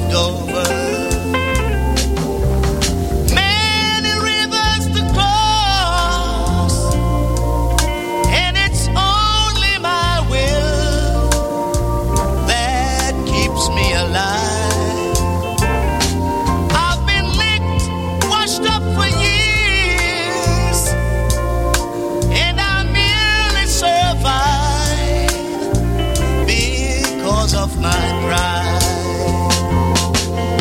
over. Many rivers to cross, and it's only my will that keeps me alive. I've been licked, washed up for years, and I merely survive because of my pride.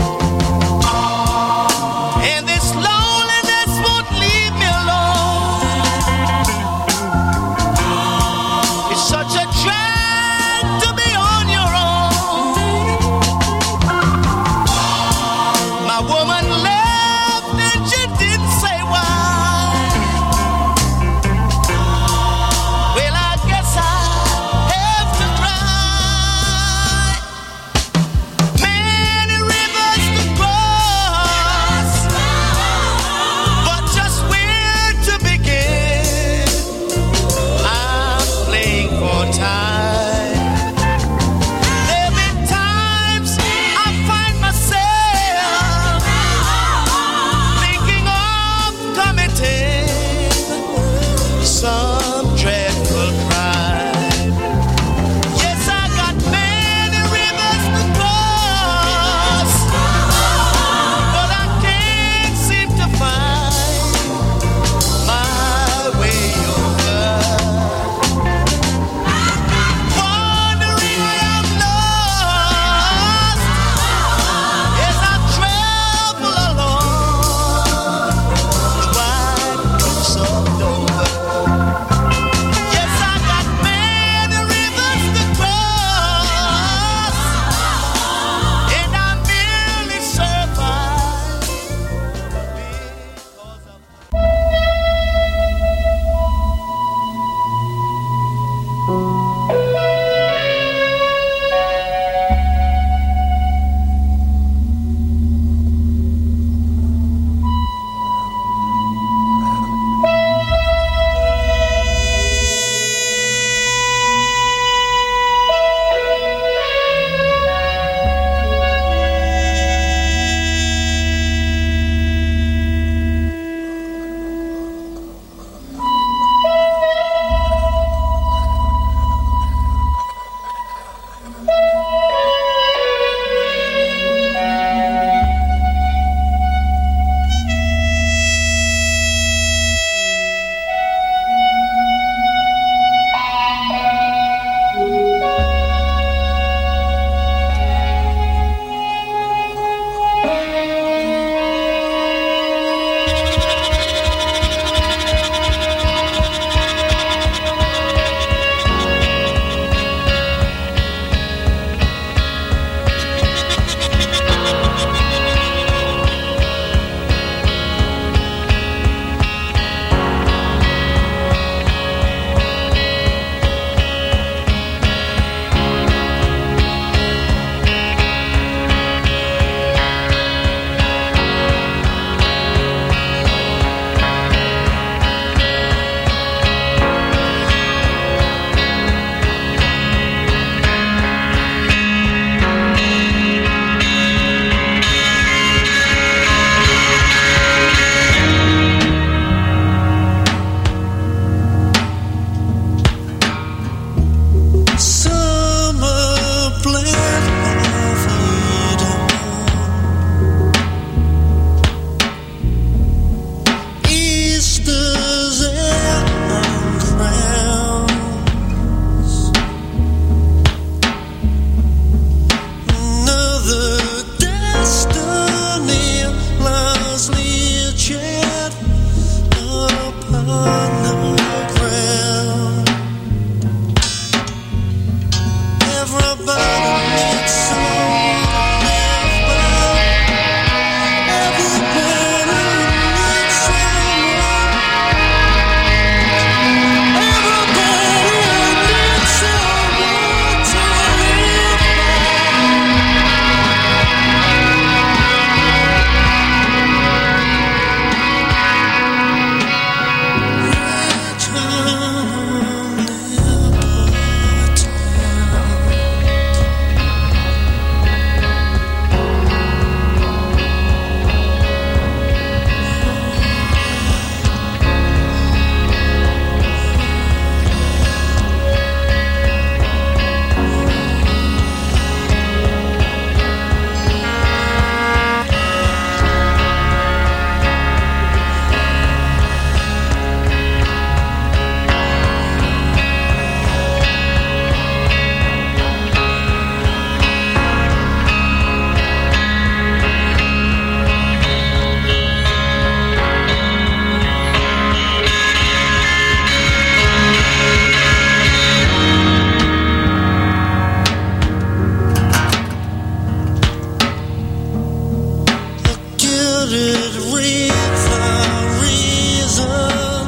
Could it read for reason?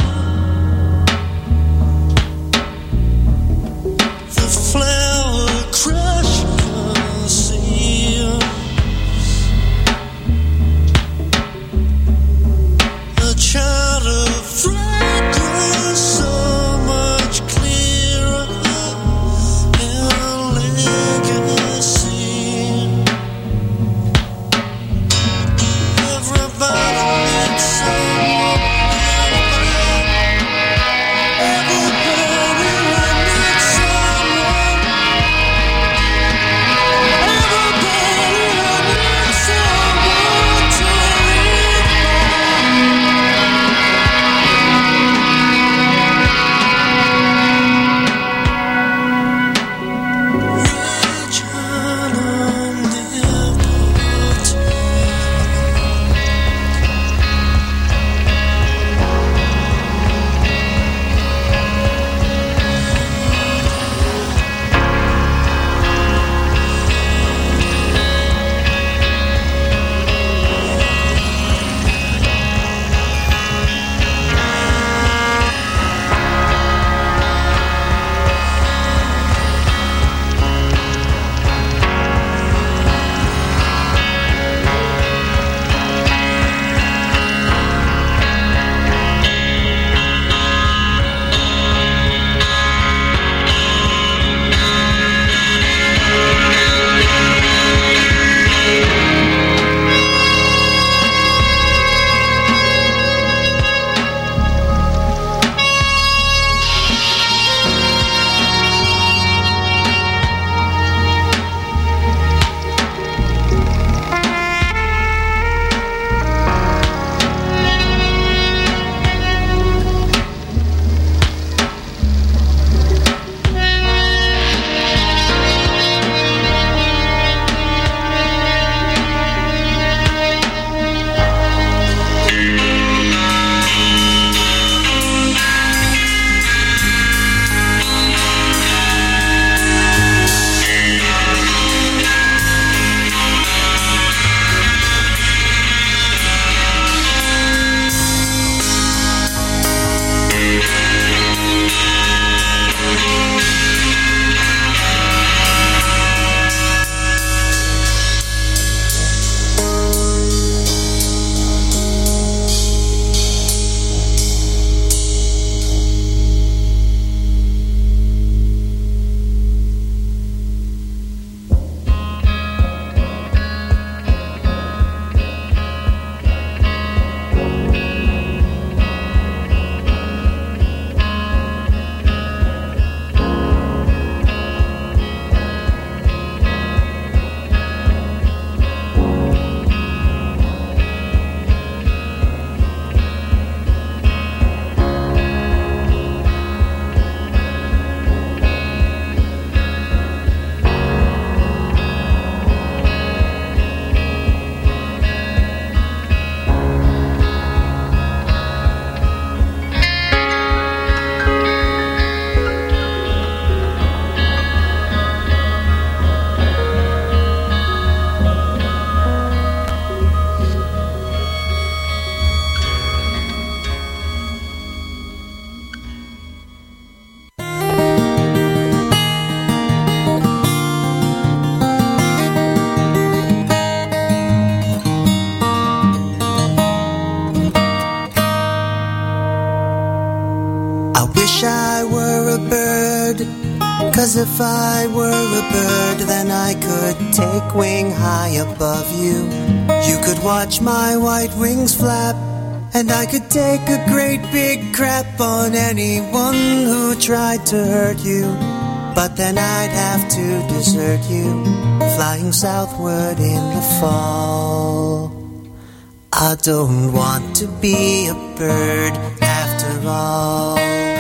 The flower crush conceals a child of fragrance so much clearer in a legacy. Everybody needs someone. Everybody needs someone. Everybody needs someone to live wish I were a bird, 'cause if I were a bird, then I could take wing high above you. You could watch my white wings flap, and I could take a great big crap on anyone who tried to hurt you. But then I'd have to desert you, flying southward in the fall. I don't want to be a bird after all.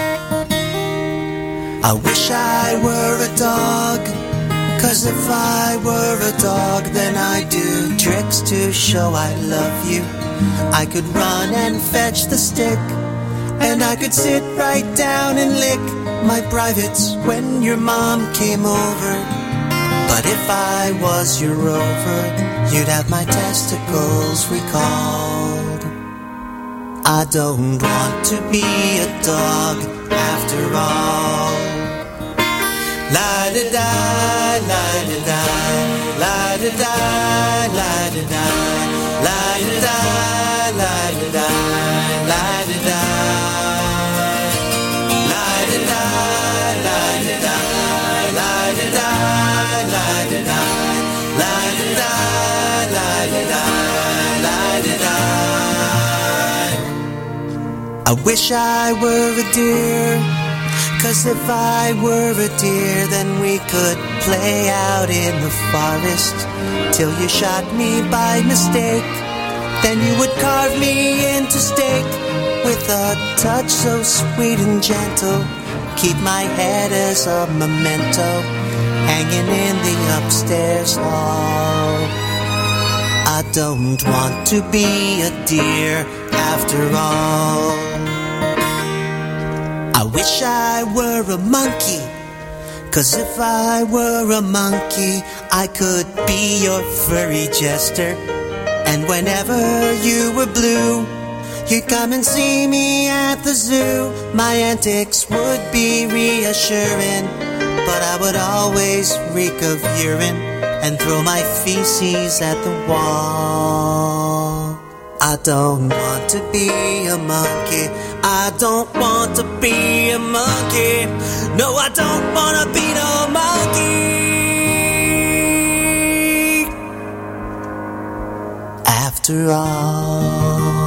I wish I were a dog, 'cause if I were a dog, then I'd do tricks to show I love you. I could run and fetch the stick, and I could sit right down and lick my privates when your mom came over. But if I was your rover, you'd have my testicles recalled. I don't want to be a dog after all. La-da-da, la-da-da, la-da-da, la-da-da, la-da-da, la-da-da, la-da-da, la-da-da, la-da-da, la-da-da, la-da-da, la-da-da, la-da-da, la-da-da. I wish I were a deer, 'cause if I were a deer, then we could play out in the forest till you shot me by mistake. Then you would carve me into steak with a touch so sweet and gentle. Keep my head as a memento, hanging in the upstairs hall. I don't want to be a deer after all. I wish I were a monkey, 'cause if I were a monkey, I could be your furry jester. And whenever you were blue, you'd come and see me at the zoo. My antics would be reassuring, but I would always reek of urine and throw my feces at the wall. I don't want to be a monkey. I don't want to be a monkey. No, I don't want to be no monkey. After all.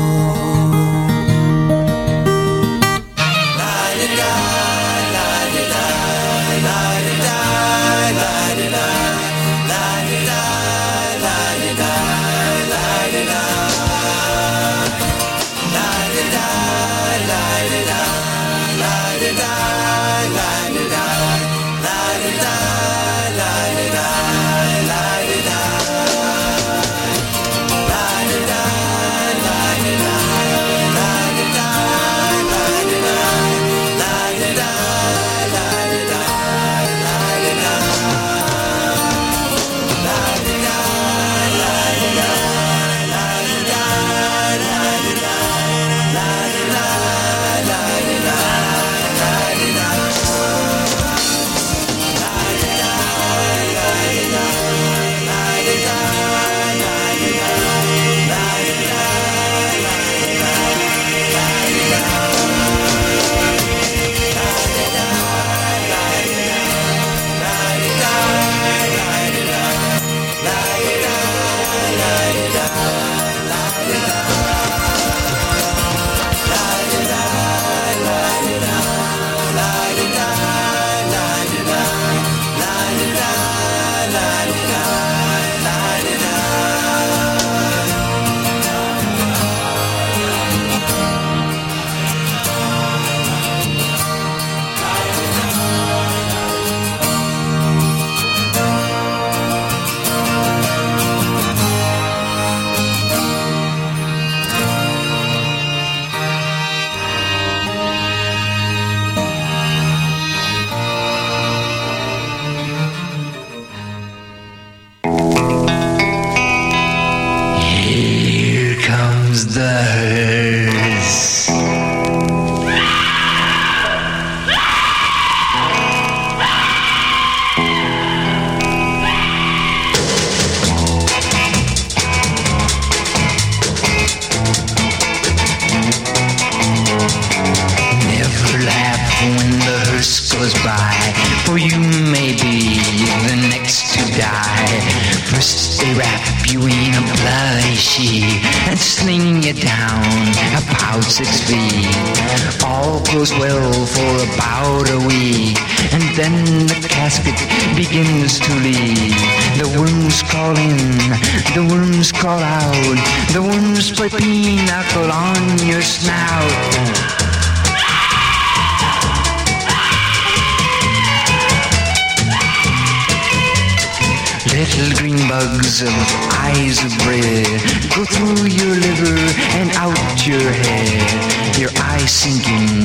Little green bugs of eyes of bread go through your liver and out your head. Your eyes sinking,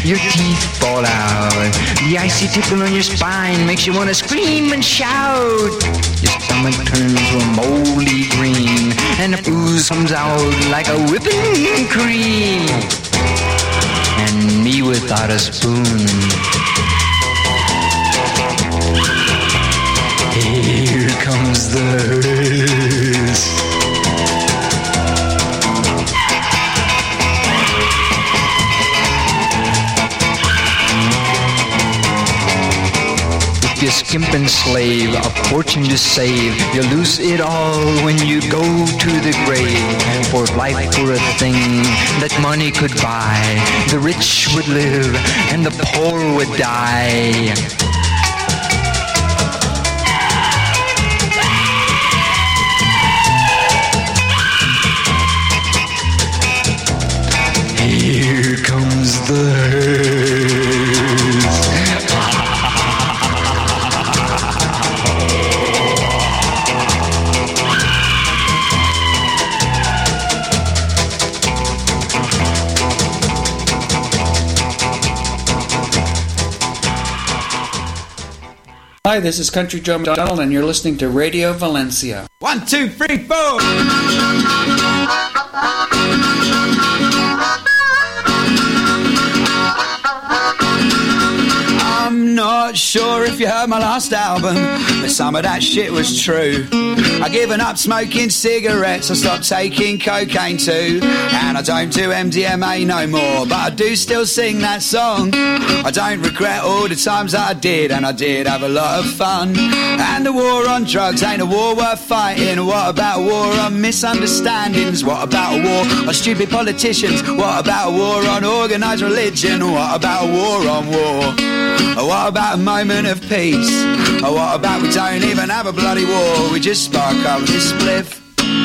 your teeth fall out. The icy tickle on your spine makes you want to scream and shout. Your stomach turns to a moldy green, and the ooze comes out like a whipping cream. And me without a spoon. Here comes the hearse. If you're skimping slave, a fortune to save, you lose it all when you go to the grave. For if life were a thing that money could buy, the rich would live and the poor would die. Here comes the hearse. Hi, this is Country Joe McDonald, and you're listening to Radio Valencia. 1, 2, 3, 4. I'm not sure if you heard my last album, but some of that shit was true. I've given up smoking cigarettes, I stopped taking cocaine too. And I don't do MDMA no more, but I do still sing that song. I don't regret all the times that I did, and I did have a lot of fun. And the war on drugs ain't a war worth fighting. What about a war on misunderstandings? What about a war on stupid politicians? What about a war on organised religion? What about a war on war? What about a moment of peace? Or what about we don't even have a bloody war? We just spark up this spliff.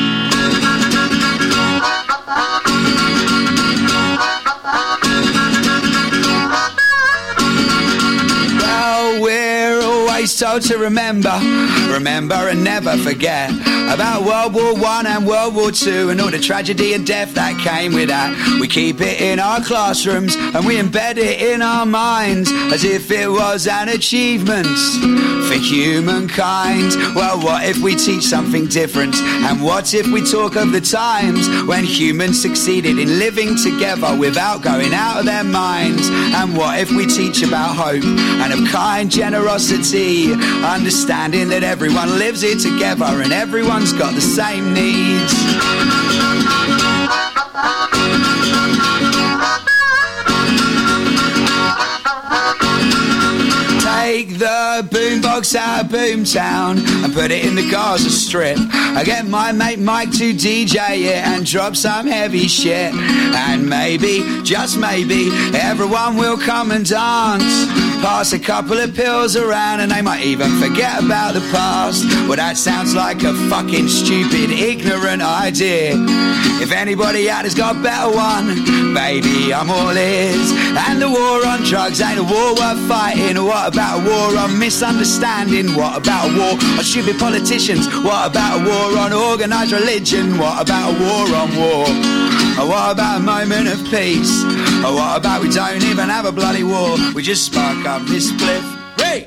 Well, we're always told to remember and never forget about World War I and World War II and all the tragedy and death that came with that. We keep it in our classrooms and we embed it in our minds as if it was an achievement for humankind. Well, what if we teach something different? And what if we talk of the times when humans succeeded in living together without going out of their minds? And what if we teach about hope and of kind generosity, understanding that everyone lives here together and everyone's got the same needs? Take the boombox out of Boomtown and put it in the Gaza Strip. I get my mate Mike to DJ it and drop some heavy shit. And maybe, just maybe, everyone will come and dance. Pass a couple of pills around and they might even forget about the past. Well, that sounds like a fucking stupid, ignorant idea. If anybody out there's got a better one, baby, I'm all ears. And the war on drugs ain't a war worth fighting. What about a war on misunderstanding? What about a war on stupid politicians? What about a war on organised religion? What about a war on war? Or what about a moment of peace? Or what about we don't even have a bloody war? We just spark up this spliff. Hey!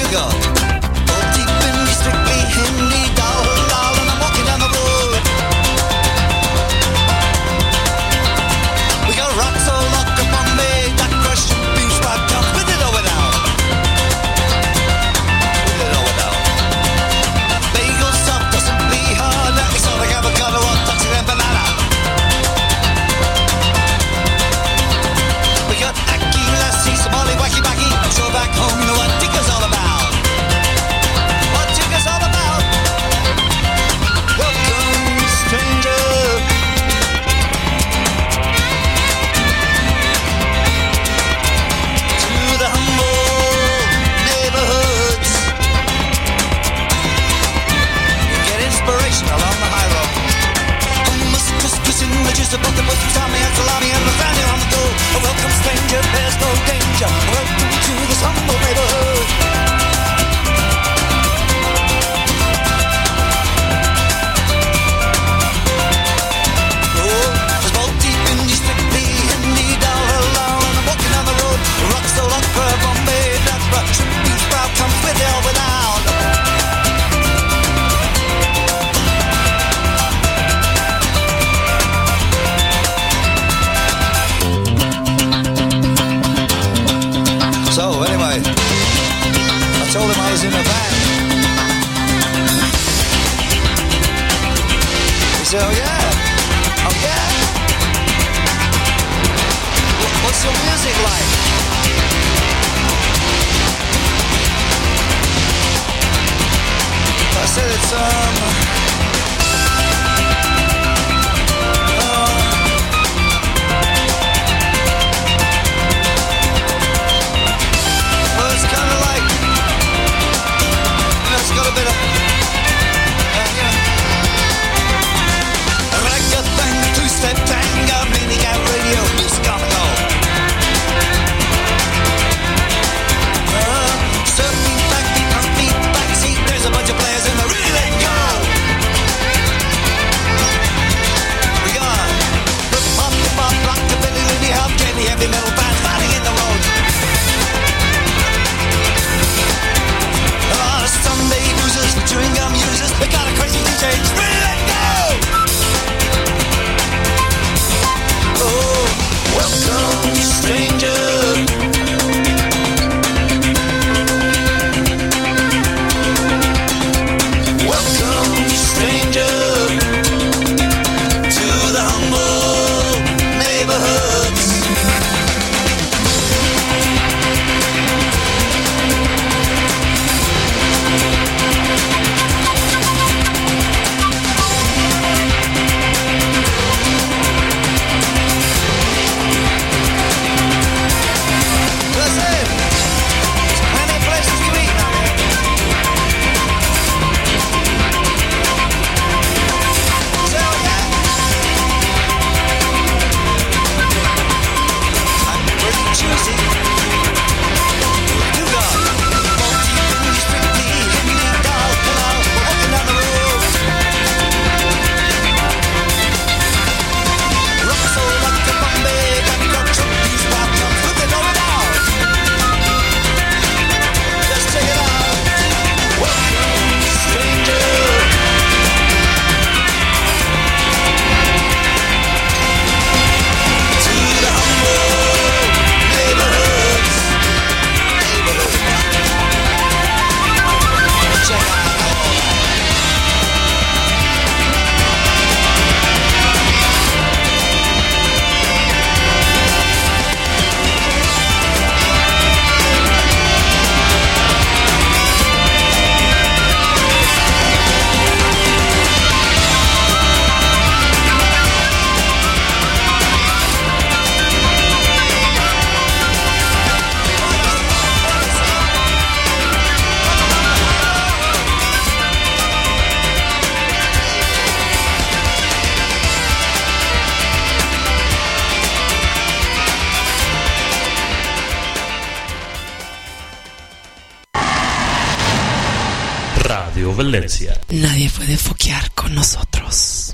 Radio Valencia. Nadie puede foquear con nosotros.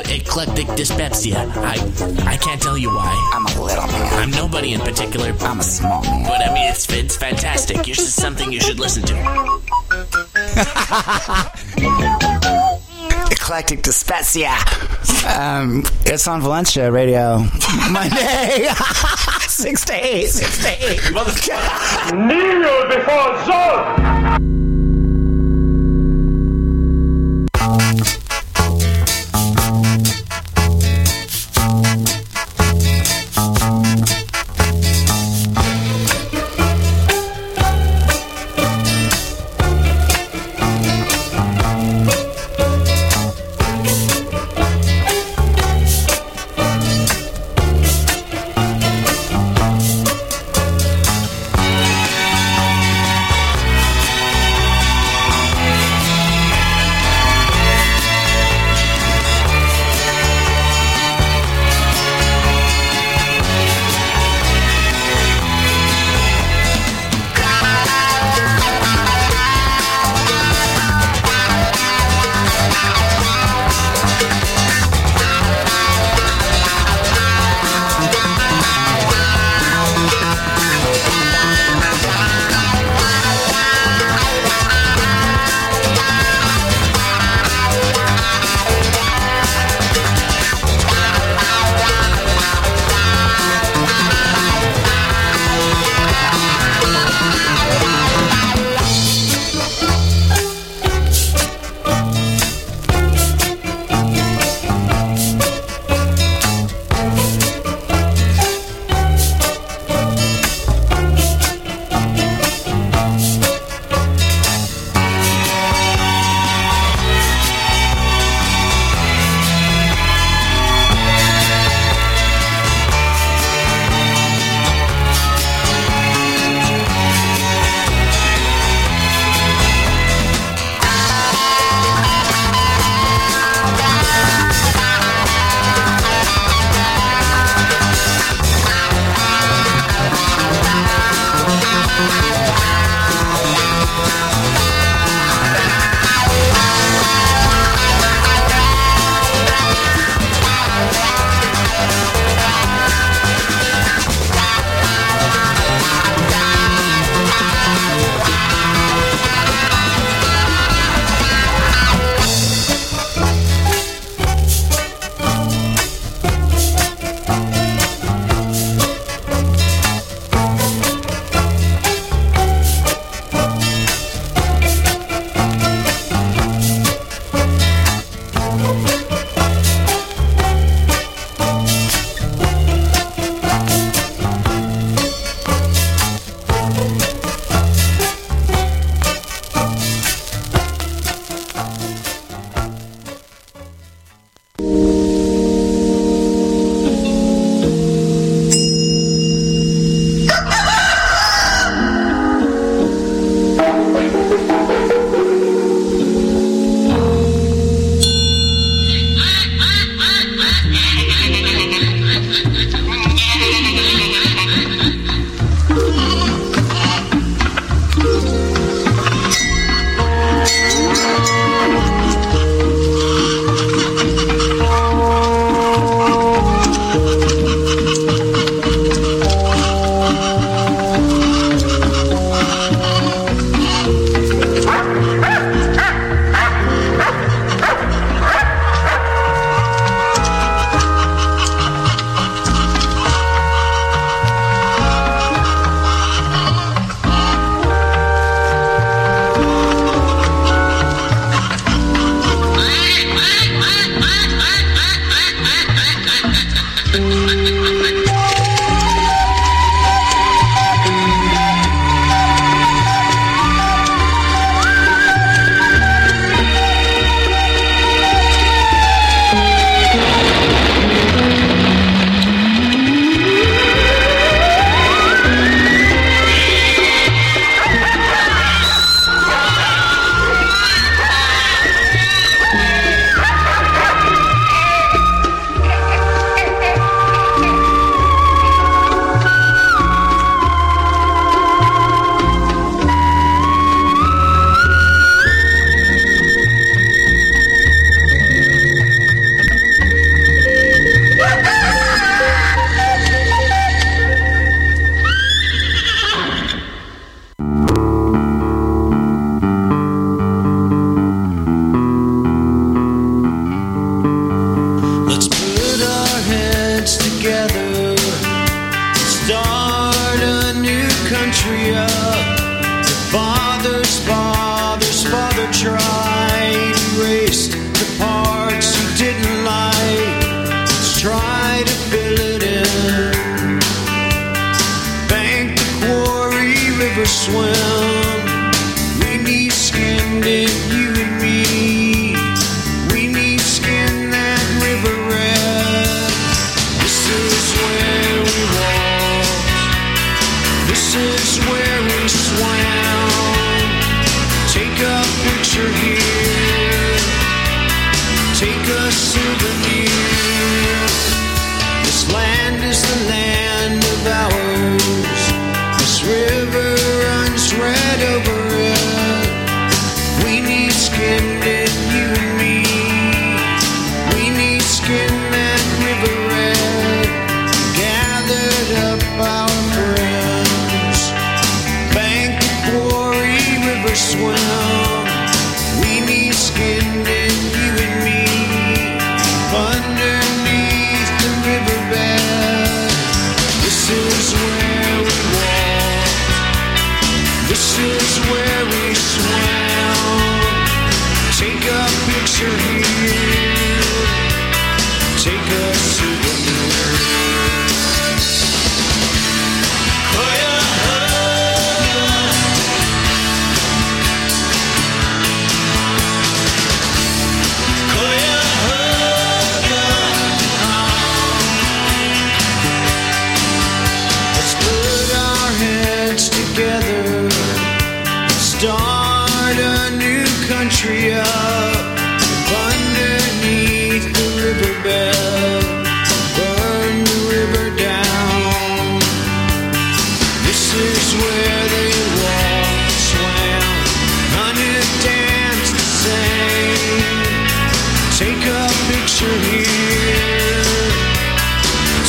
about eclectic dyspepsia. I can't tell you why. I'm a little man. I'm nobody in particular. I'm a small man. But I mean, it's fantastic. It's just something you should listen to. Eclectic dyspepsia. It's on Valencia Radio. Monday. 6 to 8. 6 to 8. Kneel before Zod!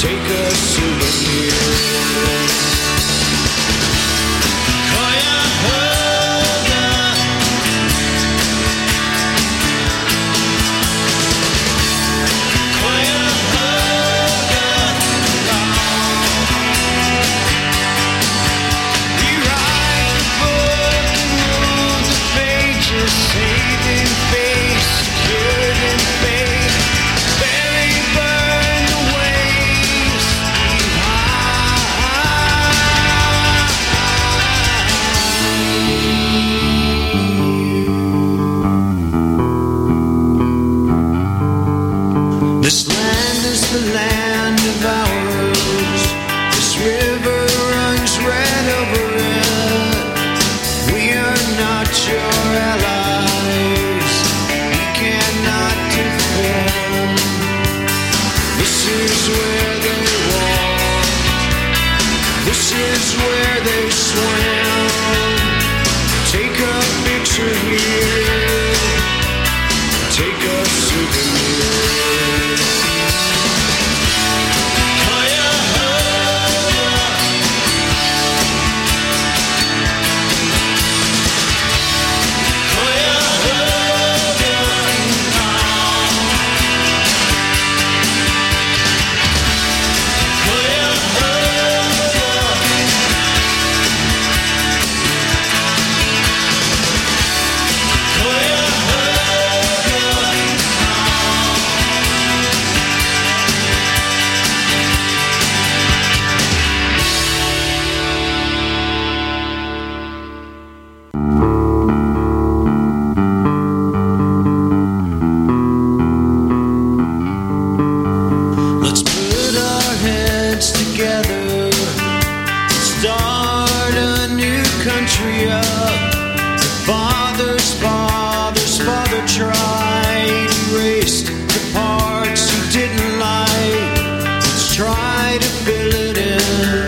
take a souvenir. Saving face, secured in faith, bury, burn the waves behind. This land is the land of ours. This river runs red over it. We are not your allies. We cannot defend. This is where they walk. This is where they swim. Take a picture here. Take a souvenir. Tried, erased the parts you didn't like. Let's try to fill it in.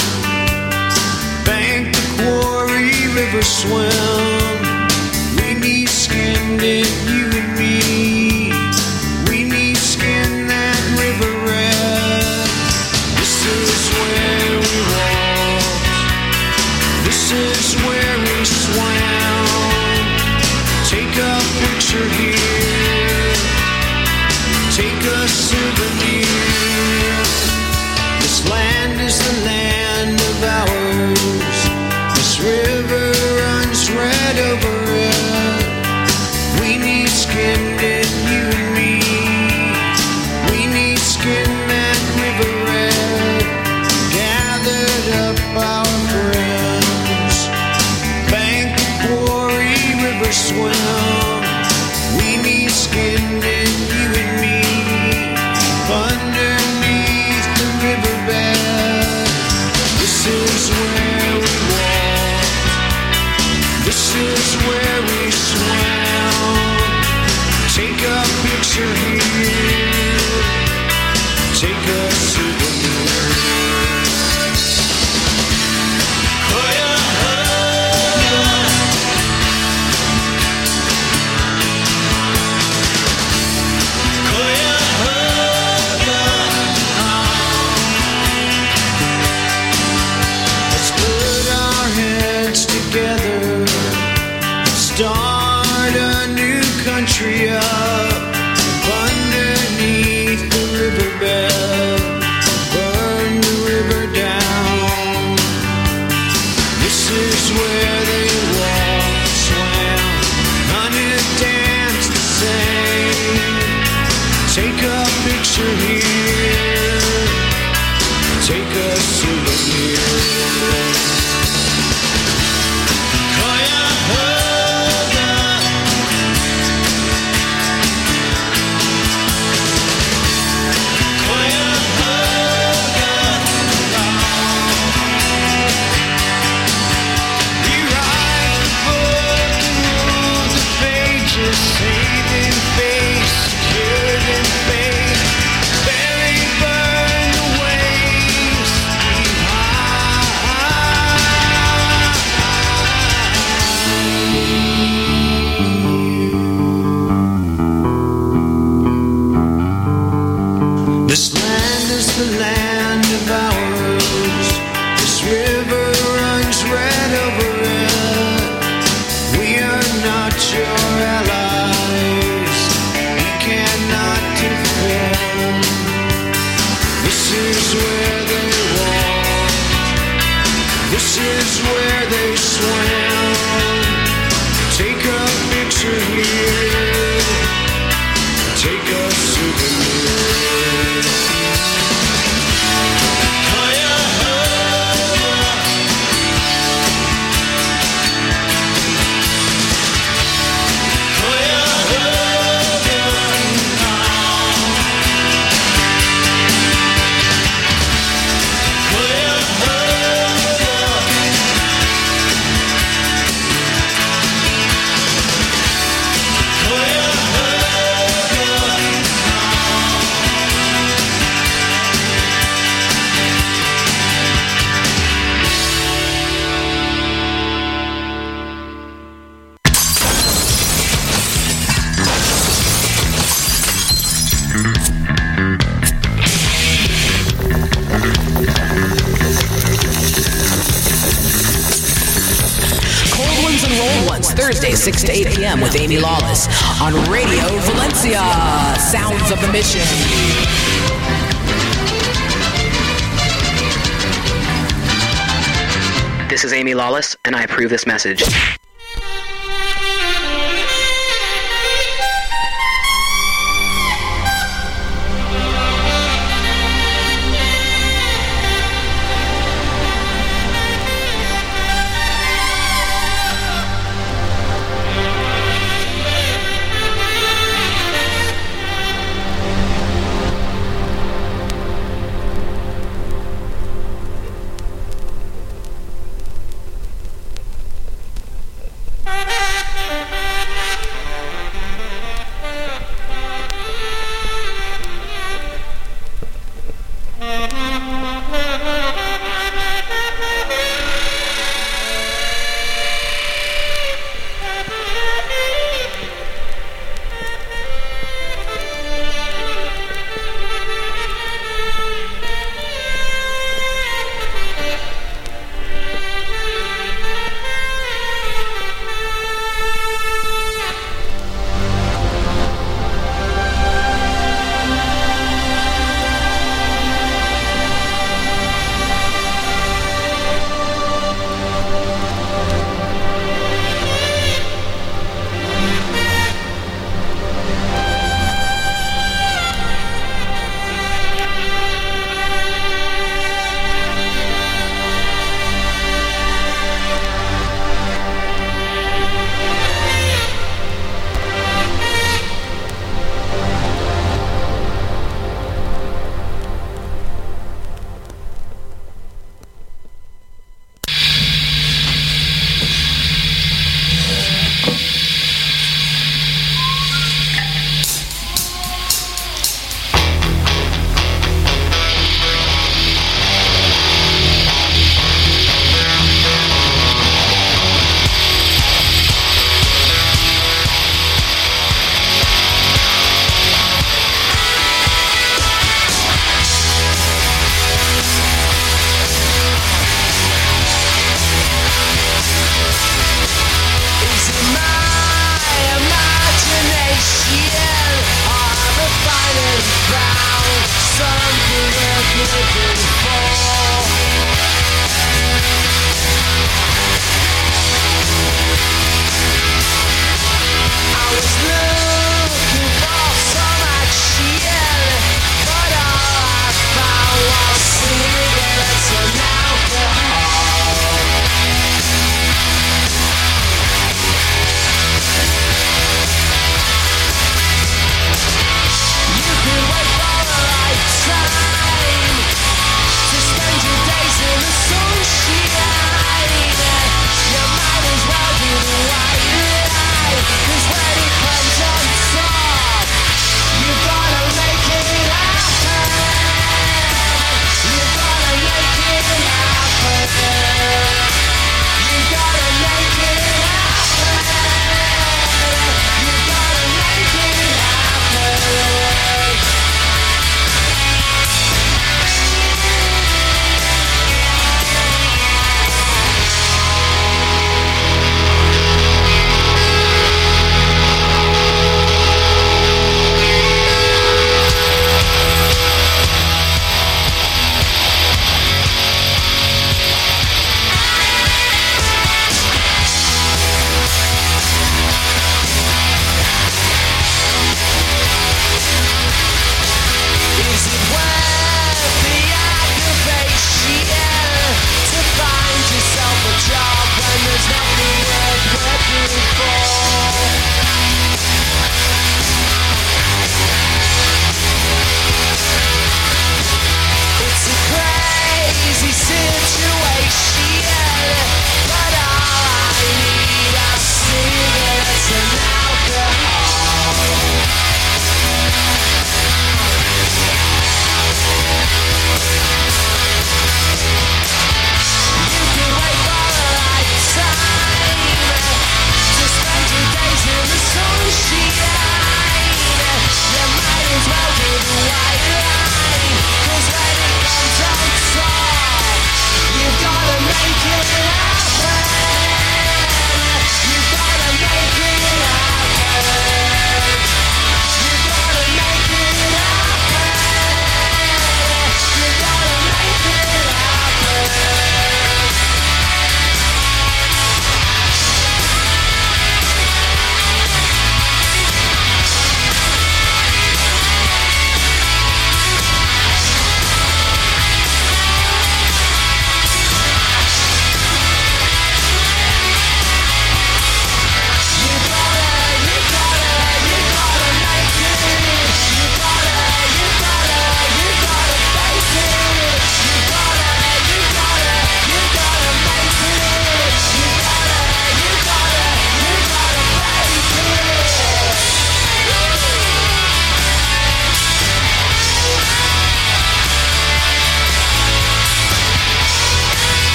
Bank the quarry, river swim. We need skinned it, you and me. We need skin that river red. This is where we walked. This is where we swam. Take a picture here. Take a souvenir. This land is the land of ours. This river runs red over it. We need skinned it, you and me. We need skin that river red. Gathered up our friends. Bank the quarry, river swim. We need skinned it, you and me. Underneath the riverbed. This is where we walk. This is where we swam. Take a picture here. Take a souvenir. Together, start a new country up underneath the riverbed, burn the river down. This is where they walked, swam, hunted, danced, sang. Take a picture here, take a souvenir. Saving face, secured in faith, is where they walk. This is where they swam. Take a picture here. Take a souvenir. Thursday, 6 to 8 p.m. with Amy Lawless on Radio Valencia. Sounds of the Mission. This is Amy Lawless, and I approve this message.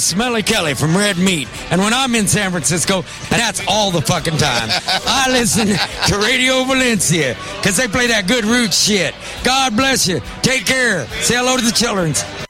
Smelly Kelly from Red Meat. And when I'm in San Francisco, and that's all the fucking time, I listen to Radio Valencia because they play that good roots shit. God bless you. Take care. Say hello to the children.